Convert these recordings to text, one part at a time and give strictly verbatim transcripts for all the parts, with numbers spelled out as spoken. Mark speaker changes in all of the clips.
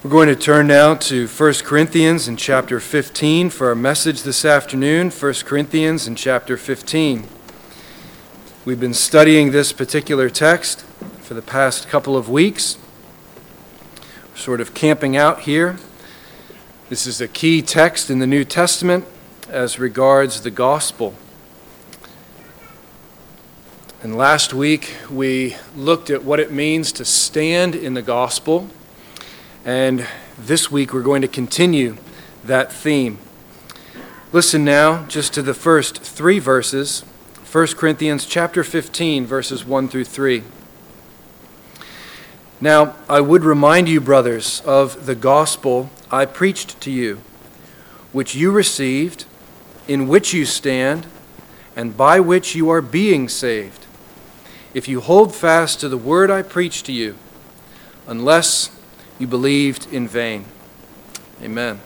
Speaker 1: We're going to turn now to First Corinthians in chapter fifteen for our message this afternoon. First Corinthians in chapter fifteen. We've been studying this particular text for the past couple of weeks. We're sort of camping out here. This is a key text in the New Testament as regards the gospel. And last week we looked at what it means to stand in the gospel. And this week we're going to continue that theme. Listen now just to the first three verses, First Corinthians chapter fifteen, verses one through three. Now, I would remind you, brothers, of the gospel I preached to you, which you received, in which you stand, and by which you are being saved, if you hold fast to the word I preached to you, unless you believed in vain. Amen.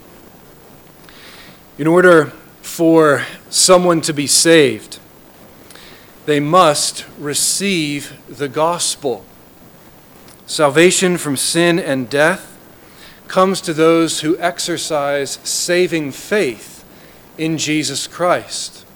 Speaker 1: In order for someone to be saved, they must receive the gospel. Salvation from sin and death comes to those who exercise saving faith in Jesus Christ.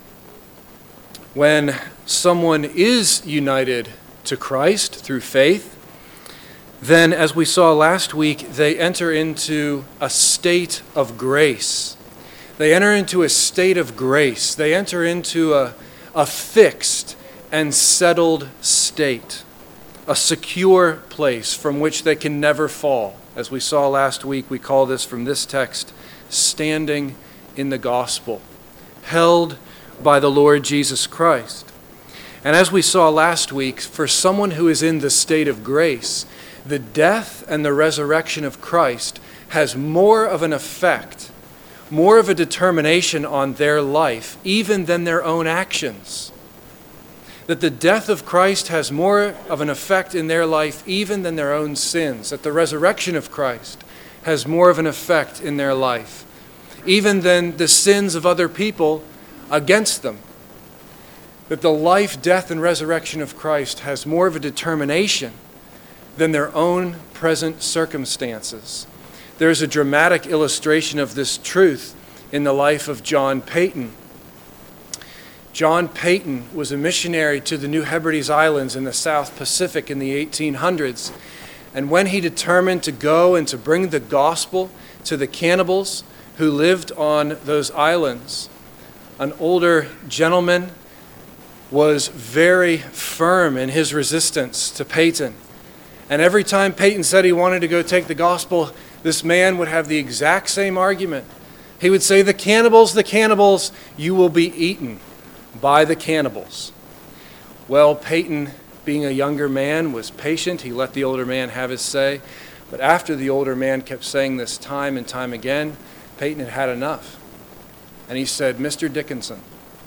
Speaker 1: When someone is united to Christ through faith, then, as we saw last week, they enter into a state of grace. They enter into a state of grace. They enter into a, a fixed and settled state, a secure place from which they can never fall. As we saw last week, we call this from this text, standing in the gospel, held by the Lord Jesus Christ. And as we saw last week, for someone who is in the state of grace, the death and the resurrection of Christ has more of an effect, more of a determination on their life, even than their own actions. That the death of Christ has more of an effect in their life, even than their own sins. That the resurrection of Christ has more of an effect in their life, even than the sins of other people against them. That the life, death, and resurrection of Christ has more of a determination than their own present circumstances. There's a dramatic illustration of this truth in the life of John Paton. John Paton was a missionary to the New Hebrides Islands in the South Pacific in the eighteen hundreds. And when he determined to go and to bring the gospel to the cannibals who lived on those islands, an older gentleman was very firm in his resistance to Paton. And every time Paton said he wanted to go take the gospel, this man would have the exact same argument. He would say, the cannibals, the cannibals, you will be eaten by the cannibals. Well, Paton, being a younger man, was patient. He let the older man have his say. But after the older man kept saying this time and time again, Paton had had enough. And he said, Mister Dickinson,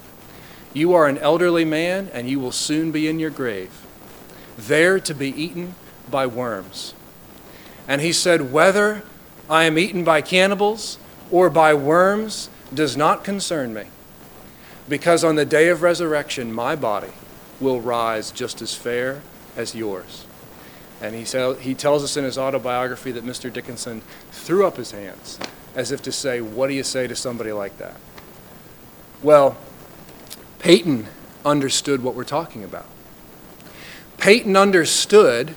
Speaker 1: you are an elderly man and you will soon be in your grave, there to be eaten by worms. And he said, whether I am eaten by cannibals or by worms does not concern me, because on the day of resurrection, my body will rise just as fair as yours. And he, tell, he tells us in his autobiography that Mister Dickinson threw up his hands as if to say, what do you say to somebody like that? Well, Paton understood what we're talking about. Paton understood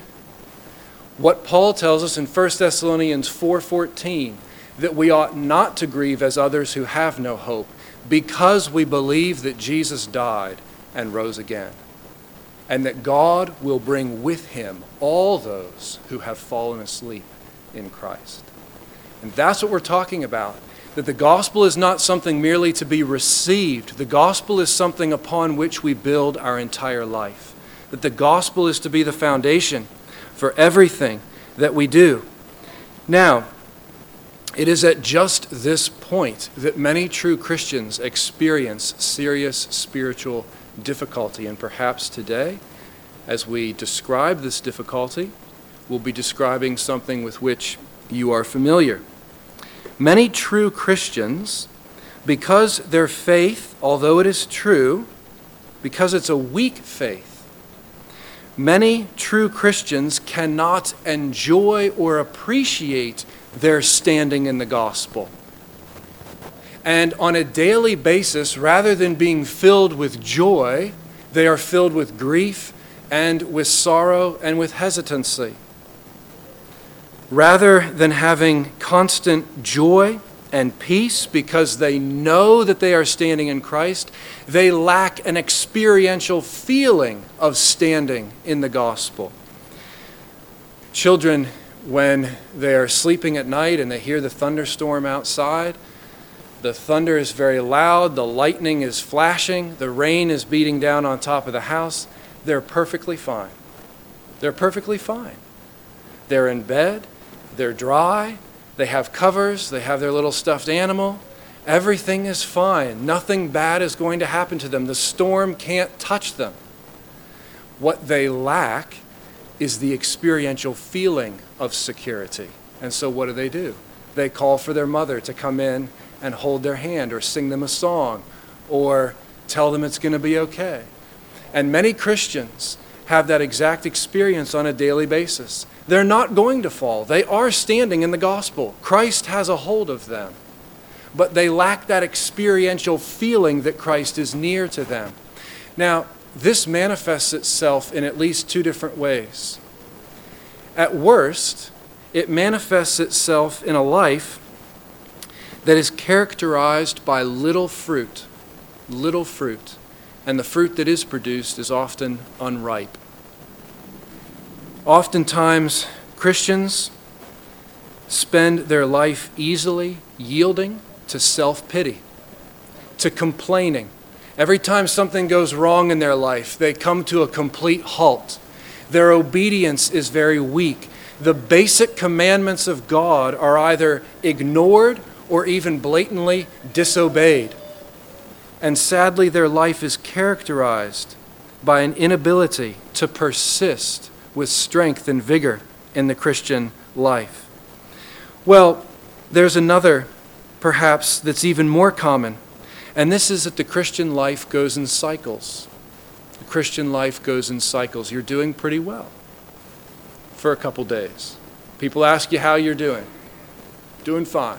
Speaker 1: what Paul tells us in First Thessalonians four fourteen, that we ought not to grieve as others who have no hope, because we believe that Jesus died and rose again, and that God will bring with him all those who have fallen asleep in Christ. And that's what we're talking about, that the gospel is not something merely to be received. The gospel is something upon which we build our entire life, that the gospel is to be the foundation for everything that we do. Now, it is at just this point that many true Christians experience serious spiritual difficulty. And perhaps today, as we describe this difficulty, we'll be describing something with which you are familiar. Many true Christians, because their faith, although it is true, because it's a weak faith, Many true Christians cannot enjoy or appreciate their standing in the gospel. And on a daily basis, rather than being filled with joy, they are filled with grief and with sorrow and with hesitancy. Rather than having constant joy and peace because they know that they are standing in Christ, they lack an experiential feeling of standing in the gospel. Children, when they are sleeping at night and they hear the thunderstorm outside, the thunder is very loud, the lightning is flashing, the rain is beating down on top of the house, they're perfectly fine. They're perfectly fine. They're in bed, they're dry, they have covers, they have their little stuffed animal. Everything is fine. Nothing bad is going to happen to them. The storm can't touch them. What they lack is the experiential feeling of security. And so what do they do? They call for their mother to come in and hold their hand or sing them a song or tell them it's going to be okay. And many Christians have that exact experience on a daily basis. They're not going to fall. They are standing in the gospel. Christ has a hold of them. But they lack that experiential feeling that Christ is near to them. Now, this manifests itself in at least two different ways. At worst, it manifests itself in a life that is characterized by little fruit, little fruit, and the fruit that is produced is often unripe. Oftentimes, Christians spend their life easily yielding to self-pity, to complaining. Every time something goes wrong in their life, they come to a complete halt. Their obedience is very weak. The basic commandments of God are either ignored or even blatantly disobeyed. And sadly, their life is characterized by an inability to persist with strength and vigor in the Christian life. Well, there's another, perhaps, that's even more common, and this is that the Christian life goes in cycles. The Christian life goes in cycles. You're doing pretty well for a couple days. People ask you how you're doing. Doing fine.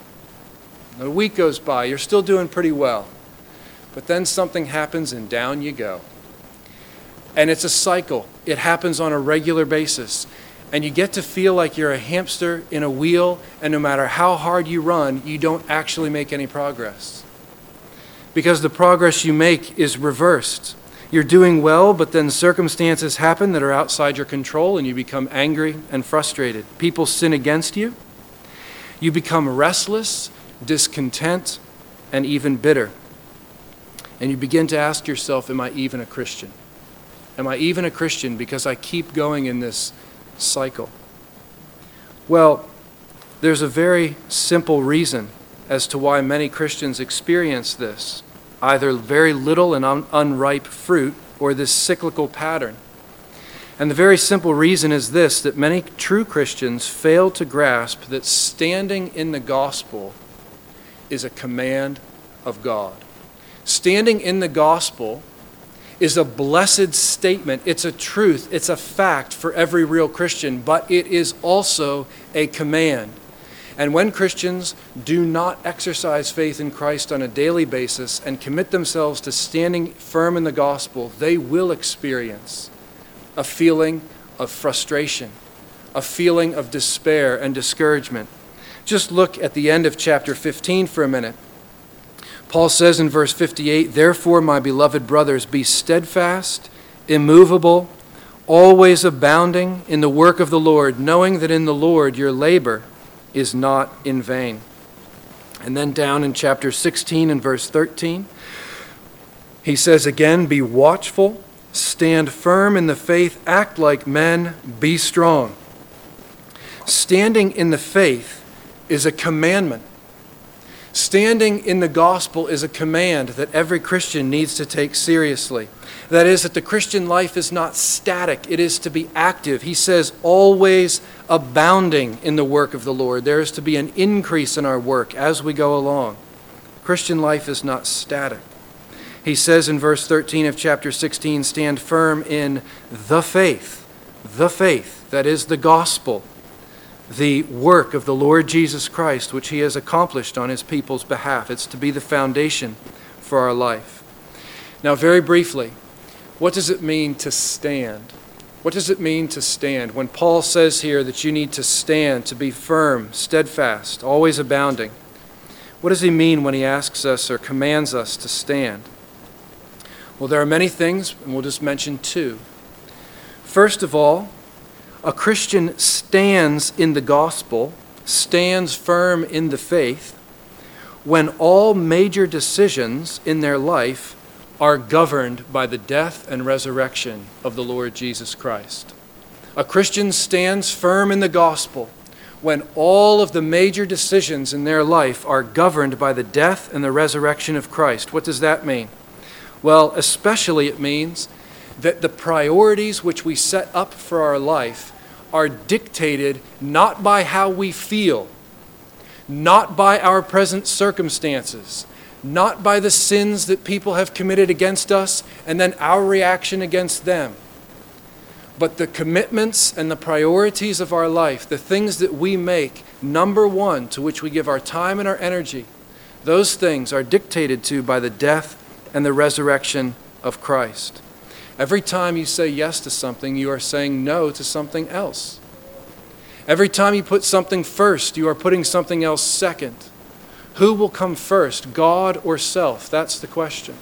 Speaker 1: A week goes by, you're still doing pretty well. But then something happens and down you go. And it's a cycle. It happens on a regular basis. And you get to feel like you're a hamster in a wheel, and no matter how hard you run, you don't actually make any progress. Because the progress you make is reversed. You're doing well, but then circumstances happen that are outside your control, and you become angry and frustrated. People sin against you. You become restless, discontent, and even bitter. And you begin to ask yourself, am I even a Christian? Am I even a Christian because I keep going in this cycle? Well, there's a very simple reason as to why many Christians experience this, either very little and un- unripe fruit or this cyclical pattern. And the very simple reason is this, that many true Christians fail to grasp that standing in the gospel is a command of God. Standing in the gospel is a blessed statement. It's a truth. It's a fact for every real Christian, but it is also a command. And when Christians do not exercise faith in Christ on a daily basis and commit themselves to standing firm in the gospel, they will experience a feeling of frustration, a feeling of despair and discouragement. Just look at the end of chapter fifteen for a minute. Paul says in verse fifty-eight, "Therefore, my beloved brothers, be steadfast, immovable, always abounding in the work of the Lord, knowing that in the Lord your labor is not in vain." And then down in chapter sixteen and verse thirteen, he says again, "Be watchful, stand firm in the faith, act like men, be strong." Standing in the faith is a commandment. Standing in the gospel is a command that every Christian needs to take seriously. That is, that the Christian life is not static, it is to be active. He says, always abounding in the work of the Lord. There is to be an increase in our work as we go along. Christian life is not static. He says in verse thirteen of chapter sixteen, stand firm in the faith, the faith, that is the gospel, the work of the Lord Jesus Christ, which he has accomplished on his people's behalf. It's to be the foundation for our life. Now, very briefly, what does it mean to stand? What does it mean to stand? When Paul says here that you need to stand, to be firm, steadfast, always abounding, what does he mean when he asks us or commands us to stand? Well, there are many things, and we'll just mention two. First of all, a Christian stands in the gospel, stands firm in the faith, when all major decisions in their life are governed by the death and resurrection of the Lord Jesus Christ. A Christian stands firm in the gospel when all of the major decisions in their life are governed by the death and the resurrection of Christ. What does that mean? Well, especially it means that the priorities which we set up for our life are dictated not by how we feel, not by our present circumstances, not by the sins that people have committed against us and then our reaction against them, but the commitments and the priorities of our life, the things that we make number one, to which we give our time and our energy, those things are dictated to by the death and the resurrection of Christ. Every time you say yes to something, you are saying no to something else. Every time you put something first, you are putting something else second. Who will come first, God or self? That's the question.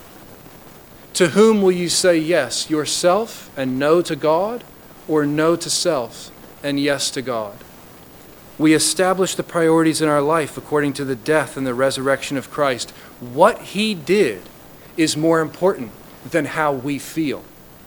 Speaker 1: To whom will you say yes, yourself and no to God, or no to self and yes to God? We establish the priorities in our life according to the death and the resurrection of Christ. What he did is more important than how we feel.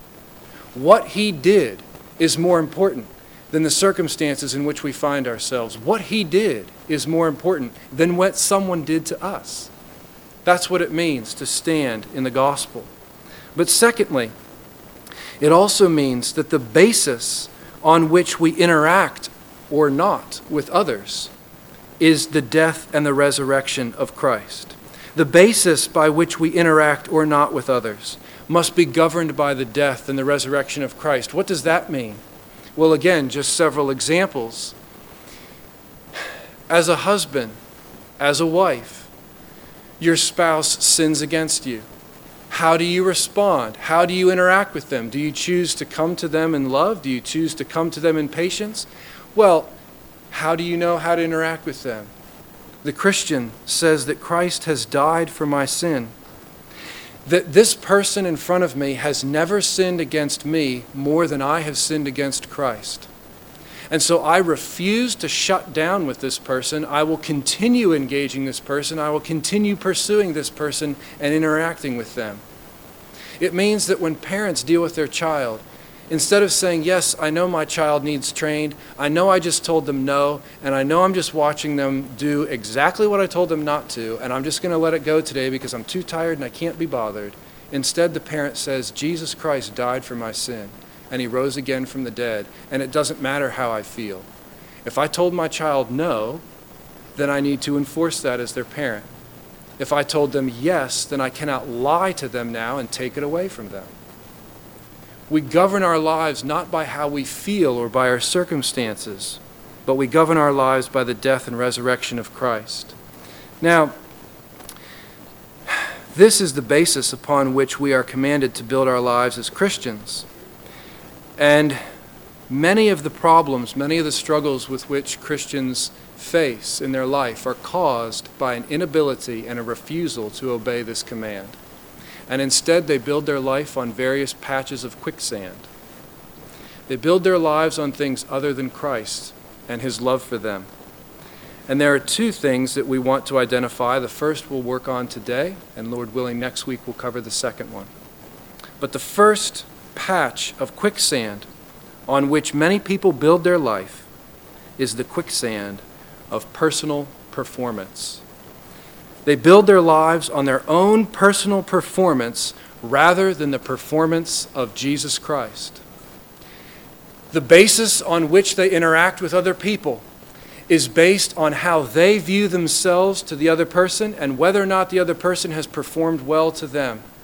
Speaker 1: What he did is more important than the circumstances in which we find ourselves. What he did is more important than what someone did to us. That's what it means to stand in the gospel. But secondly, it also means that the basis on which we interact or not with others is the death and the resurrection of Christ. The basis by which we interact or not with others must be governed by the death and the resurrection of Christ. What does that mean? Well, again, just several examples. As a husband, as a wife, your spouse sins against you. How do you respond? How do you interact with them? Do you choose to come to them in love? Do you choose to come to them in patience? Well, how do you know how to interact with them? The Christian says that Christ has died for my sin. That this person in front of me has never sinned against me more than I have sinned against Christ. And so I refuse to shut down with this person. I will continue engaging this person. I will continue pursuing this person and interacting with them. It means that when parents deal with their child, instead of saying, yes, I know my child needs trained, I know I just told them no, and I know I'm just watching them do exactly what I told them not to, and I'm just going to let it go today because I'm too tired and I can't be bothered. Instead, the parent says, Jesus Christ died for my sin, and he rose again from the dead, and it doesn't matter how I feel. If I told my child no, then I need to enforce that as their parent. If I told them yes, then I cannot lie to them now and take it away from them. We govern our lives not by how we feel or by our circumstances, but we govern our lives by the death and resurrection of Christ. Now, this is the basis upon which we are commanded to build our lives as Christians. And many of the problems, many of the struggles with which Christians face in their life are caused by an inability and a refusal to obey this command. And instead they build their life on various patches of quicksand. They build their lives on things other than Christ and his love for them. And there are two things that we want to identify. The first we'll work on today, and Lord willing, next week we'll cover the second one. But the first patch of quicksand on which many people build their life is the quicksand of personal performance. They build their lives on their own personal performance rather than the performance of Jesus Christ. The basis on which they interact with other people is based on how they view themselves to the other person and whether or not the other person has performed well to them.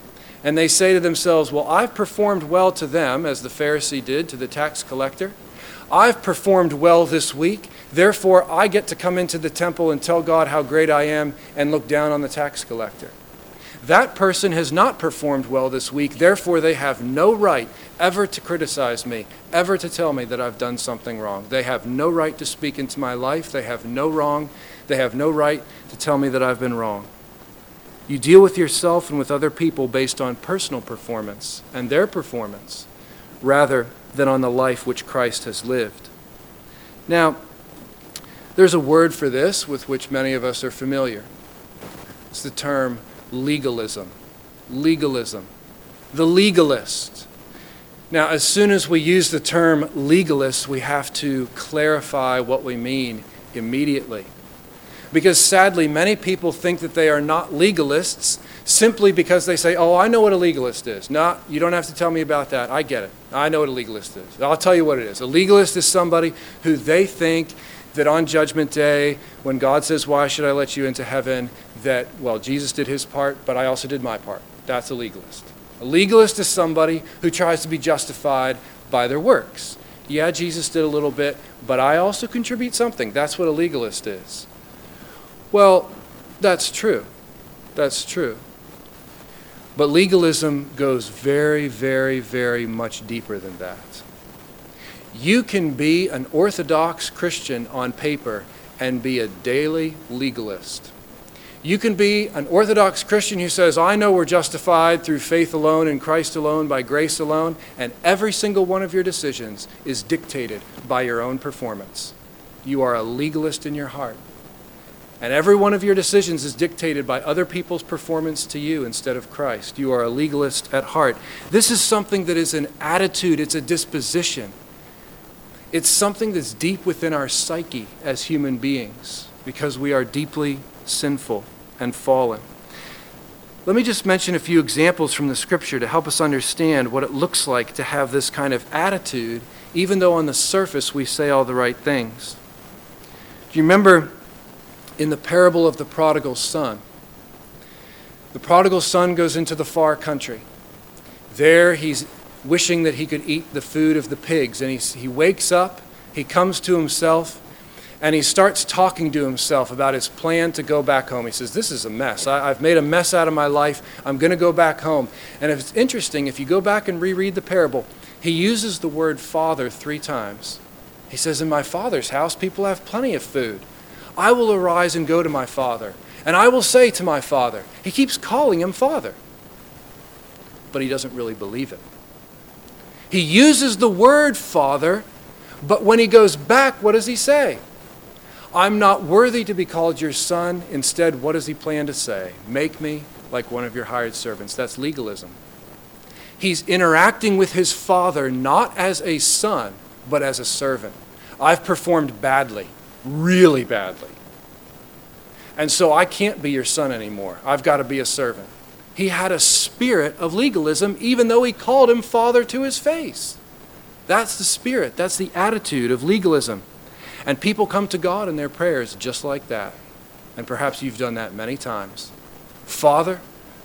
Speaker 1: and they say to themselves, well, I've performed well to them, as the Pharisee did to the tax collector. I've performed well this week, therefore I get to come into the temple and tell God how great I am and look down on the tax collector. That person has not performed well this week, therefore they have no right ever to criticize me, ever to tell me that I've done something wrong. They have no right to speak into my life. They have no wrong. They have no right to tell me that I've been wrong. You deal with yourself and with other people based on personal performance and their performance, rather than on the life which Christ has lived. Now, there's a word for this with which many of us are familiar. It's the term legalism. Legalism. The legalist. Now, as soon as we use the term legalist, we have to clarify what we mean immediately. Because sadly, many people think that they are not legalists simply because they say, oh, I know what a legalist is. No, you don't have to tell me about that. I get it. I know what a legalist is. I'll tell you what it is. A legalist is somebody who they think that on Judgment Day, when God says, why should I let you into heaven, that, well, Jesus did his part, but I also did my part. That's a legalist. A legalist is somebody who tries to be justified by their works. Yeah, Jesus did a little bit, but I also contribute something. That's what a legalist is. Well, that's true. That's true. But legalism goes very, very, very much deeper than that. You can be an Orthodox Christian on paper and be a daily legalist. You can be an Orthodox Christian who says, I know we're justified through faith alone in Christ alone, by grace alone, and every single one of your decisions is dictated by your own performance. You are a legalist in your heart. And every one of your decisions is dictated by other people's performance to you instead of Christ. You are a legalist at heart. This is something that is an attitude, it's a disposition. It's something that's deep within our psyche as human beings because we are deeply sinful and fallen. Let me just mention a few examples from the scripture to help us understand what it looks like to have this kind of attitude, even though on the surface we say all the right things. Do you remember in the parable of the prodigal son? The prodigal son goes into the far country. There he's wishing that he could eat the food of the pigs, and he, he wakes up, he comes to himself, and he starts talking to himself about his plan to go back home. He says, this is a mess. I, I've made a mess out of my life. I'm going to go back home. And it's interesting, if you go back and reread the parable, he uses the word father three times. He says, in my father's house, people have plenty of food. I will arise and go to my father, and I will say to my father. He keeps calling him father, but he doesn't really believe it. He uses the word father, but when he goes back, what does he say? I'm not worthy to be called your son. Instead, what does he plan to say? Make me like one of your hired servants. That's legalism. He's interacting with his father not as a son, but as a servant. I've performed badly, really badly. And so I can't be your son anymore. I've got to be a servant. He had a spirit of legalism, even though he called him father to his face. That's the spirit. That's the attitude of legalism. And people come to God in their prayers just like that. And perhaps you've done that many times. Father,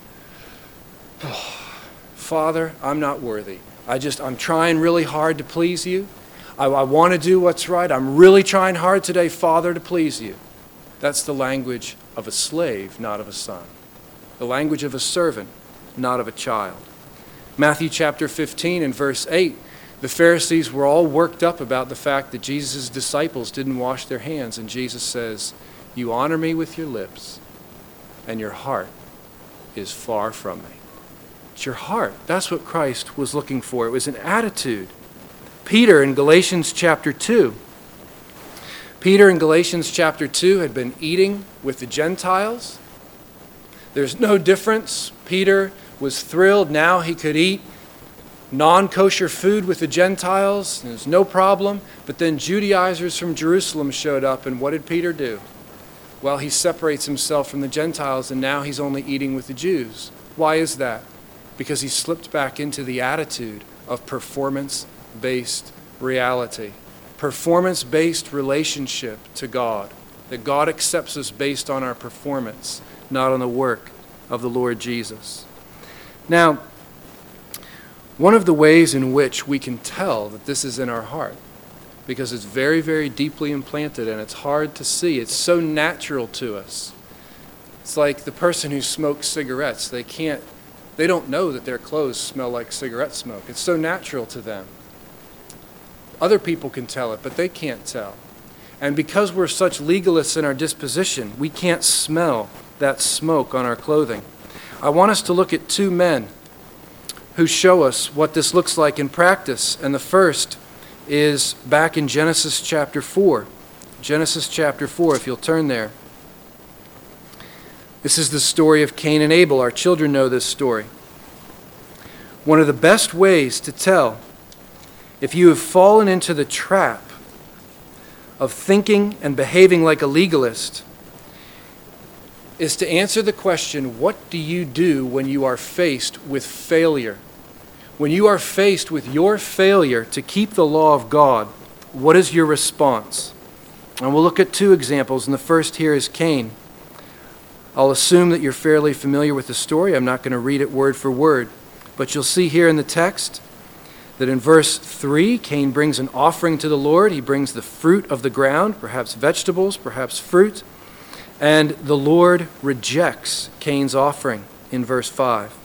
Speaker 1: oh, Father, I'm not worthy. I just, I'm trying really hard to please you. I, I want to do what's right. I'm really trying hard today, Father, to please you. That's the language of a slave, not of a son. The language of a servant, not of a child. Matthew chapter fifteen and verse eight, the Pharisees were all worked up about the fact that Jesus' disciples didn't wash their hands. And Jesus says, you honor me with your lips, and your heart is far from me. It's your heart. That's what Christ was looking for. It was an attitude. Peter in Galatians chapter two. Peter in Galatians chapter two had been eating with the Gentiles. There's no difference. Peter was thrilled. Now he could eat non-kosher food with the Gentiles. There's no problem. But then Judaizers from Jerusalem showed up, and what did Peter do? Well, he separates himself from the Gentiles, and now he's only eating with the Jews. Why is that? Because he slipped back into the attitude of performance-based reality. Performance-based relationship to God. That God accepts us based on our performance, not on the work of the Lord Jesus. Now, One of the ways in which we can tell that this is in our heart, because it's very, very deeply implanted and it's hard to see. It's so natural to us. It's like the person who smokes cigarettes. They can't, they don't know that their clothes smell like cigarette smoke. It's so natural to them. Other people can tell it, but they can't tell. And because we're such legalists in our disposition, we can't smell that smoke on our clothing. I want us to look at two men who show us what this looks like in practice. And the first is back in Genesis chapter four. Genesis chapter four, if you'll turn there. This is the story of Cain and Abel. Our children know this story. One of the best ways to tell if you have fallen into the trap of thinking and behaving like a legalist is to answer the question, what do you do when you are faced with failure? When you are faced with your failure to keep the law of God, what is your response? And we'll look at two examples, and the first here is Cain. I'll assume that you're fairly familiar with the story. I'm not going to read it word for word, but you'll see here in the text that in verse three, Cain brings an offering to the Lord. He brings the fruit of the ground, perhaps vegetables, perhaps fruit, and the Lord rejects Cain's offering in verse five.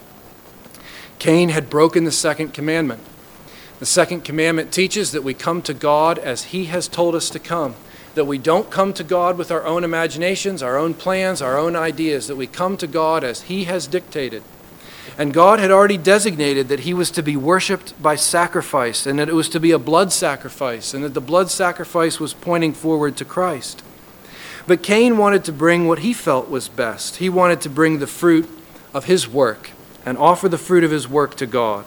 Speaker 1: Cain had broken the second commandment. The second commandment teaches that we come to God as He has told us to come, that we don't come to God with our own imaginations, our own plans, our own ideas, that we come to God as He has dictated. And God had already designated that He was to be worshipped by sacrifice, and that it was to be a blood sacrifice, and that the blood sacrifice was pointing forward to Christ. But Cain wanted to bring what he felt was best. He wanted to bring the fruit of his work and offer the fruit of his work to God.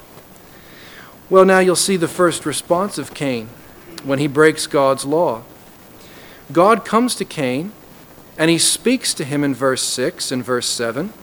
Speaker 1: Well, now you'll see the first response of Cain when he breaks God's law. God comes to Cain and He speaks to him in verse six and verse seven.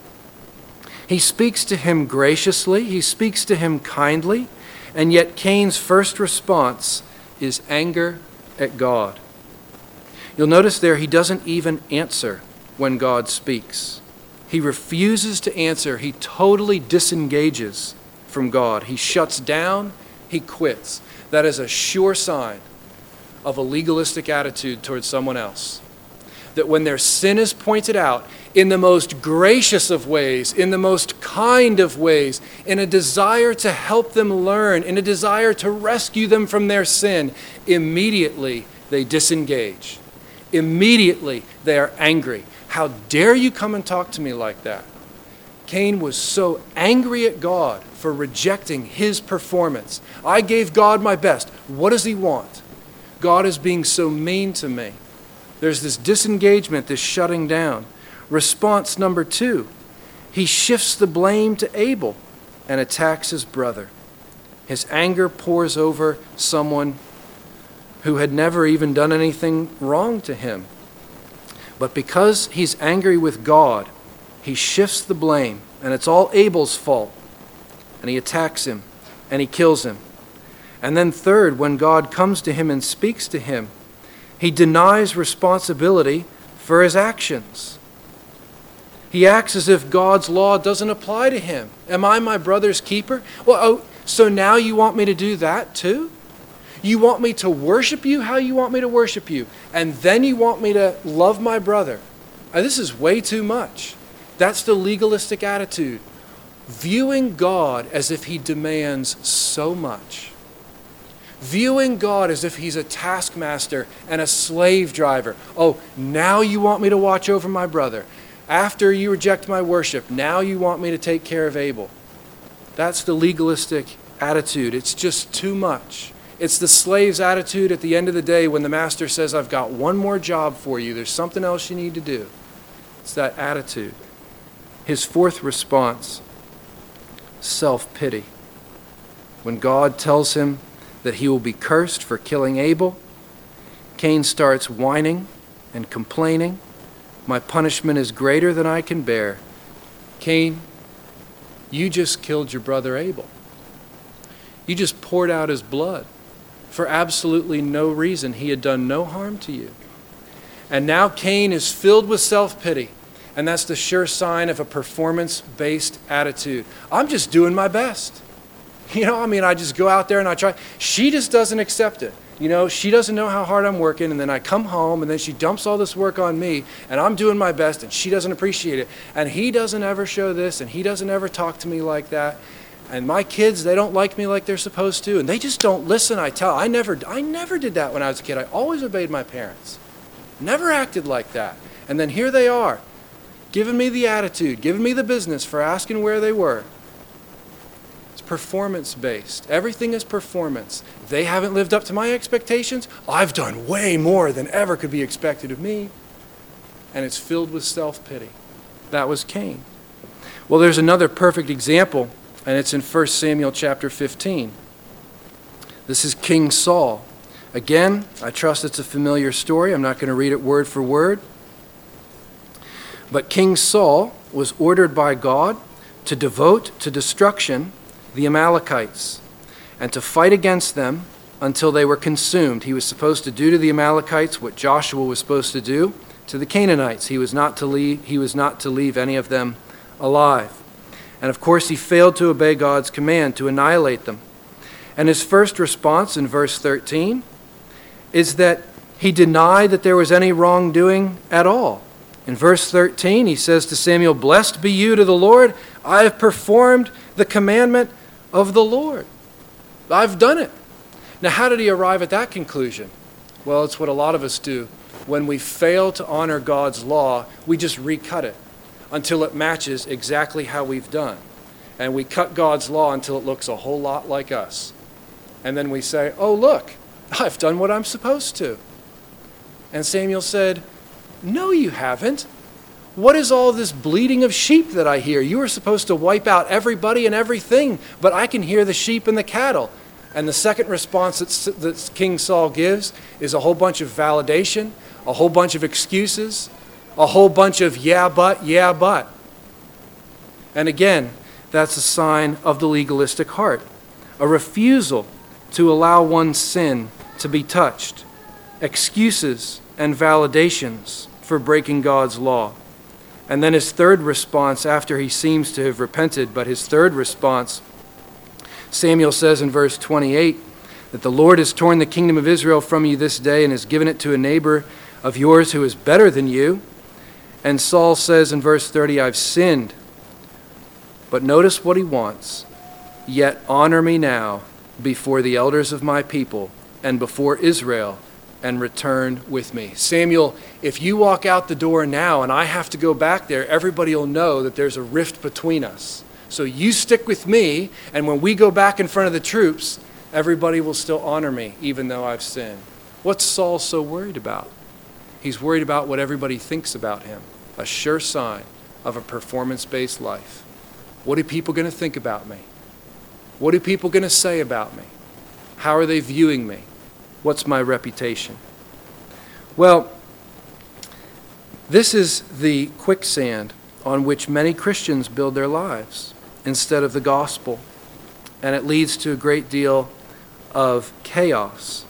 Speaker 1: He speaks to him graciously, he speaks to him kindly, and yet Cain's first response is anger at God. You'll notice there he doesn't even answer when God speaks. He refuses to answer. He totally disengages from God. He shuts down, he quits. That is a sure sign of a legalistic attitude towards someone else. That when their sin is pointed out in the most gracious of ways, in the most kind of ways, in a desire to help them learn, in a desire to rescue them from their sin, immediately they disengage. Immediately they are angry. How dare you come and talk to me like that? Cain was so angry at God for rejecting his performance. I gave God my best. What does He want? God is being so mean to me. There's this disengagement, this shutting down. Response number two, he shifts the blame to Abel and attacks his brother. His anger pours over someone who had never even done anything wrong to him. But because he's angry with God, he shifts the blame, and it's all Abel's fault. And he attacks him, and he kills him. And then third, when God comes to him and speaks to him, he denies responsibility for his actions. He acts as if God's law doesn't apply to him. Am I my brother's keeper? Well, oh, so now you want me to do that too? You want me to worship you how you want me to worship you, and then you want me to love my brother? Now, this is way too much. That's the legalistic attitude. Viewing God as if He demands so much. Viewing God as if He's a taskmaster and a slave driver. Oh, now you want me to watch over my brother. After you reject my worship, now you want me to take care of Abel. That's the legalistic attitude. It's just too much. It's the slave's attitude at the end of the day when the master says, I've got one more job for you. There's something else you need to do. It's that attitude. His fourth response, self-pity. When God tells him that he will be cursed for killing Abel, Cain starts whining and complaining. My punishment is greater than I can bear. Cain, you just killed your brother Abel. You just poured out his blood for absolutely no reason. He had done no harm to you. And now Cain is filled with self-pity. And that's the sure sign of a performance-based attitude. I'm just doing my best. You know, I mean, I just go out there and I try. She just doesn't accept it. You know, she doesn't know how hard I'm working, and then I come home, and then she dumps all this work on me, and I'm doing my best, and she doesn't appreciate it. And he doesn't ever show this, and he doesn't ever talk to me like that. And my kids, they don't like me like they're supposed to, and they just don't listen. I tell, I never, I never did that when I was a kid. I always obeyed my parents. Never acted like that. And then here they are, giving me the attitude, giving me the business for asking where they were. Performance-based. Everything is performance. They haven't lived up to my expectations. I've done way more than ever could be expected of me. And it's filled with self-pity. That was Cain. Well, there's another perfect example, and it's in First Samuel chapter fifteen. This is King Saul. Again, I trust it's a familiar story. I'm not going to read it word for word. But King Saul was ordered by God to devote to destruction the Amalekites, and to fight against them until they were consumed. He was supposed to do to the Amalekites what Joshua was supposed to do to the Canaanites. He was not to leave, he was not to leave any of them alive. And of course, he failed to obey God's command to annihilate them. And his first response in verse thirteen is that he denied that there was any wrongdoing at all. In verse thirteen, he says to Samuel, "Blessed be you to the Lord. I have performed the commandment of the Lord. I've done it." Now, how did he arrive at that conclusion? Well, it's what a lot of us do. When we fail to honor God's law, we just recut it until it matches exactly how we've done. And we cut God's law until it looks a whole lot like us. And then we say, "Oh, look, I've done what I'm supposed to." And Samuel said, "No, you haven't. What is all this bleating of sheep that I hear? You are supposed to wipe out everybody and everything, but I can hear the sheep and the cattle." And the second response that, that King Saul gives is a whole bunch of validation, a whole bunch of excuses, a whole bunch of yeah, but, yeah, but. And again, that's a sign of the legalistic heart, a refusal to allow one's sin to be touched, excuses and validations for breaking God's law. And then his third response, after he seems to have repented, but his third response, Samuel says in verse twenty-eight, that the Lord has torn the kingdom of Israel from you this day and has given it to a neighbor of yours who is better than you. And Saul says in verse thirty, "I've sinned." But notice what he wants. "Yet honor me now before the elders of my people and before Israel, and return with me." Samuel, if you walk out the door now and I have to go back there, everybody will know that there's a rift between us. So you stick with me, and when we go back in front of the troops, everybody will still honor me, even though I've sinned. What's Saul so worried about? He's worried about what everybody thinks about him, a sure sign of a performance-based life. What are people going to think about me? What are people going to say about me? How are they viewing me? What's my reputation? Well, this is the quicksand on which many Christians build their lives instead of the gospel, and it leads to a great deal of chaos.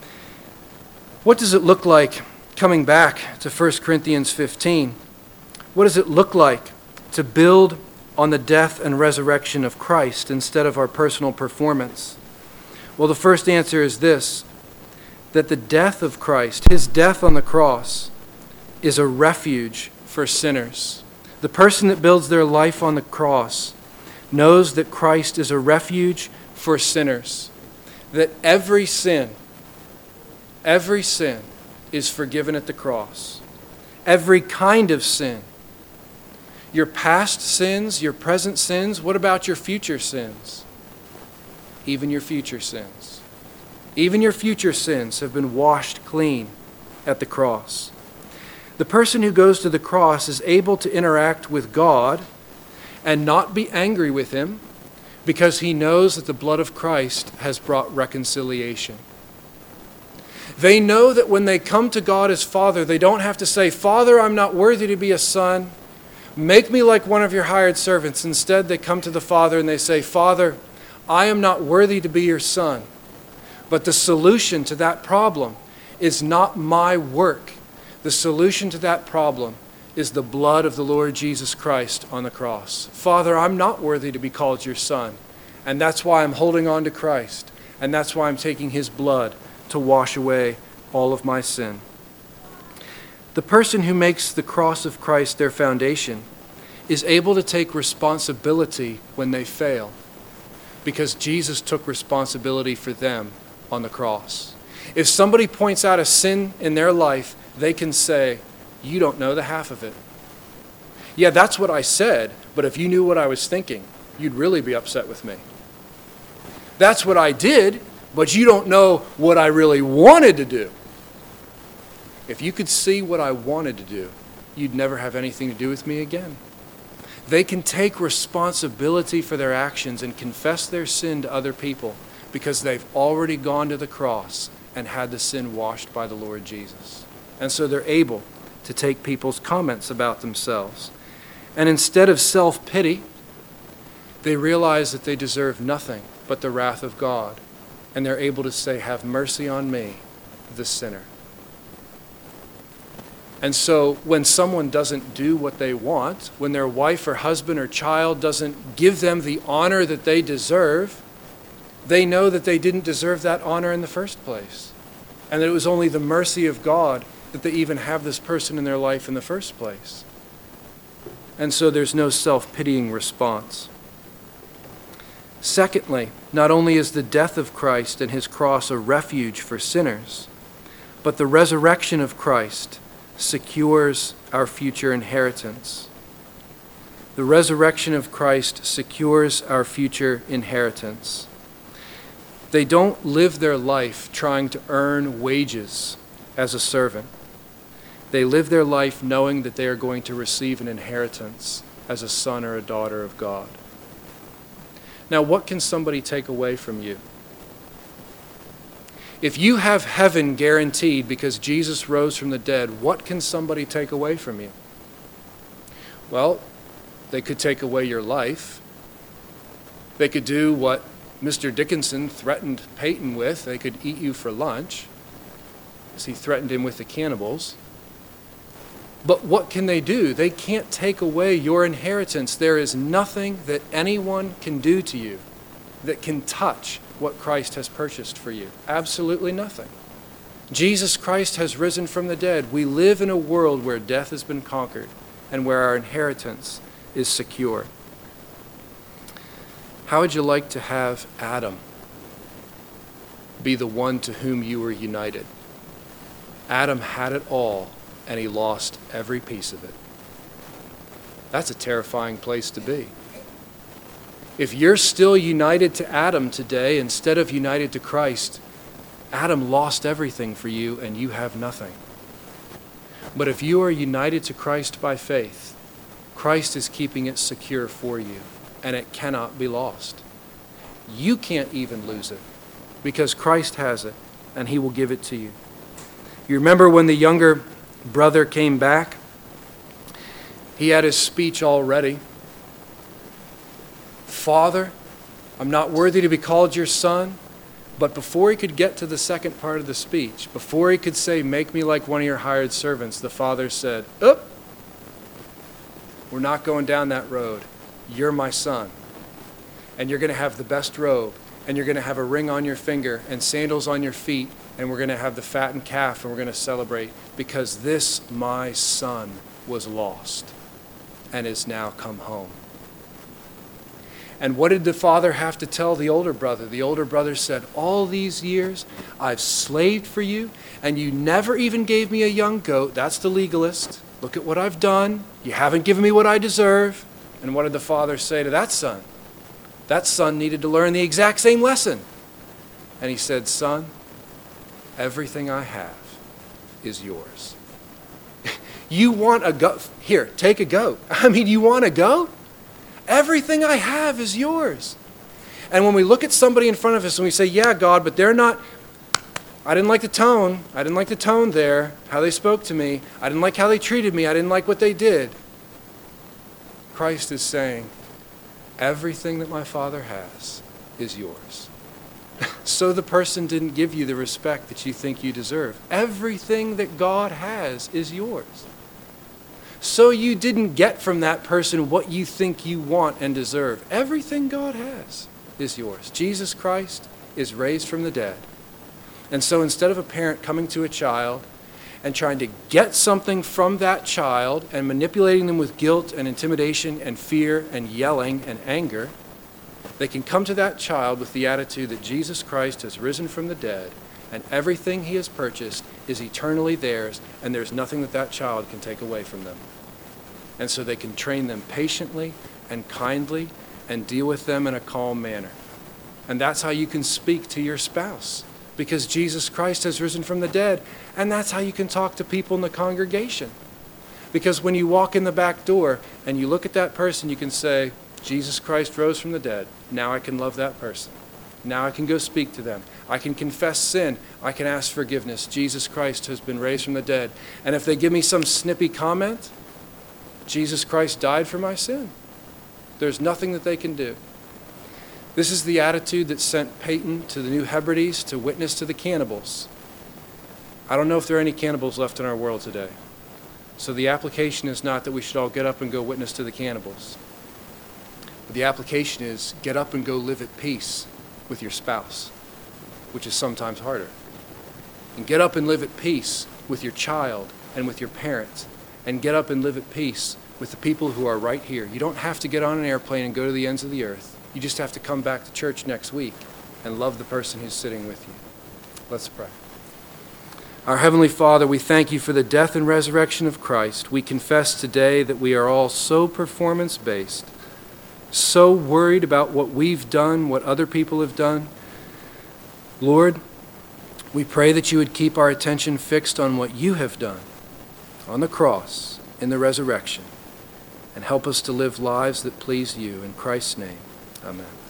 Speaker 1: What does it look like, coming back to First Corinthians fifteen, what does it look like to build on the death and resurrection of Christ instead of our personal performance? Well, the first answer is this: that the death of Christ, his death on the cross, is a refuge for sinners. The person that builds their life on the cross knows that Christ is a refuge for sinners, that every sin, every sin is forgiven at the cross. Every kind of sin. Your past sins, your present sins, what about your future sins? Even your future sins. Even your future sins have been washed clean at the cross. The person who goes to the cross is able to interact with God and not be angry with him because he knows that the blood of Christ has brought reconciliation. They know that when they come to God as Father, they don't have to say, "Father, I'm not worthy to be a son. Make me like one of your hired servants." Instead, they come to the Father and they say, "Father, I am not worthy to be your son." But the solution to that problem is not my work. The solution to that problem is the blood of the Lord Jesus Christ on the cross. "Father, I'm not worthy to be called your son." And that's why I'm holding on to Christ. And that's why I'm taking his blood to wash away all of my sin. The person who makes the cross of Christ their foundation is able to take responsibility when they fail, because Jesus took responsibility for them on the cross. If somebody points out a sin in their life, they can say, "You don't know the half of it." Yeah, that's what I said, but if you knew what I was thinking, you'd really be upset with me. That's what I did, but you don't know what I really wanted to do. If you could see what I wanted to do, you'd never have anything to do with me again. They can take responsibility for their actions and confess their sin to other people because they've already gone to the cross and had the sin washed by the Lord Jesus. And so they're able to take people's comments about themselves. And instead of self-pity, they realize that they deserve nothing but the wrath of God. And they're able to say, "Have mercy on me, the sinner." And so when someone doesn't do what they want, when their wife or husband or child doesn't give them the honor that they deserve, they know that they didn't deserve that honor in the first place. And that it was only the mercy of God that they even have this person in their life in the first place. And so there's no self-pitying response. Secondly, not only is the death of Christ and his cross a refuge for sinners, but the resurrection of Christ secures our future inheritance. The resurrection of Christ secures our future inheritance. They don't live their life trying to earn wages as a servant. They live their life knowing that they are going to receive an inheritance as a son or a daughter of God. Now, what can somebody take away from you? If you have heaven guaranteed because Jesus rose from the dead, what can somebody take away from you? Well, they could take away your life. They could do what Mister Dickinson threatened Peyton with. They could eat you for lunch, as he threatened him with the cannibals. But what can they do? They can't take away your inheritance. There is nothing that anyone can do to you that can touch what Christ has purchased for you. Absolutely nothing. Jesus Christ has risen from the dead. We live in a world where death has been conquered and where our inheritance is secure. How would you like to have Adam be the one to whom you were united? Adam had it all, and he lost every piece of it. That's a terrifying place to be. If you're still united to Adam today instead of united to Christ, Adam lost everything for you and you have nothing. But if you are united to Christ by faith, Christ is keeping it secure for you and it cannot be lost. You can't even lose it because Christ has it and he will give it to you. You remember when the younger brother came back? He had his speech all ready. "Father, I'm not worthy to be called your son." But before he could get to the second part of the speech, before he could say, "Make me like one of your hired servants," the father said, "Oop, we're not going down that road. You're my son. And you're going to have the best robe, and you're going to have a ring on your finger and sandals on your feet, and we're going to have the fattened calf, and we're going to celebrate because this, my son, was lost and is now come home." And what did the father have to tell the older brother? The older brother said, "All these years I've slaved for you, and you never even gave me a young goat." That's the legalist. "Look at what I've done. You haven't given me what I deserve." And what did the father say to that son? That son needed to learn the exact same lesson. And he said, "Son, everything I have is yours." You want a goat? Here, take a goat. I mean, you want a goat? Everything I have is yours. And when we look at somebody in front of us and we say, "Yeah, God, but they're not, I didn't like the tone. I didn't like the tone there, how they spoke to me. I didn't like how they treated me. I didn't like what they did." Christ is saying, everything that my Father has is yours. So the person didn't give you the respect that you think you deserve. Everything that God has is yours. So you didn't get from that person what you think you want and deserve. Everything God has is yours. Jesus Christ is raised from the dead. And so instead of a parent coming to a child and trying to get something from that child and manipulating them with guilt and intimidation and fear and yelling and anger, they can come to that child with the attitude that Jesus Christ has risen from the dead and everything he has purchased is eternally theirs, and there's nothing that that child can take away from them. And so they can train them patiently and kindly and deal with them in a calm manner. And that's how you can speak to your spouse, because Jesus Christ has risen from the dead. And that's how you can talk to people in the congregation. Because when you walk in the back door and you look at that person, you can say, Jesus Christ rose from the dead. Now I can love that person. Now I can go speak to them. I can confess sin. I can ask forgiveness. Jesus Christ has been raised from the dead. And if they give me some snippy comment, Jesus Christ died for my sin. There's nothing that they can do. This is the attitude that sent Peyton to the New Hebrides to witness to the cannibals. I don't know if there are any cannibals left in our world today. So the application is not that we should all get up and go witness to the cannibals. But the application is get up and go live at peace with your spouse, which is sometimes harder. And get up and live at peace with your child and with your parents. And get up and live at peace with the people who are right here. You don't have to get on an airplane and go to the ends of the earth. You just have to come back to church next week and love the person who's sitting with you. Let's pray. Our Heavenly Father, we thank you for the death and resurrection of Christ. We confess today that we are all so performance-based, so worried about what we've done, what other people have done. Lord, we pray that you would keep our attention fixed on what you have done on the cross, in the resurrection, and help us to live lives that please you. In Christ's name, amen.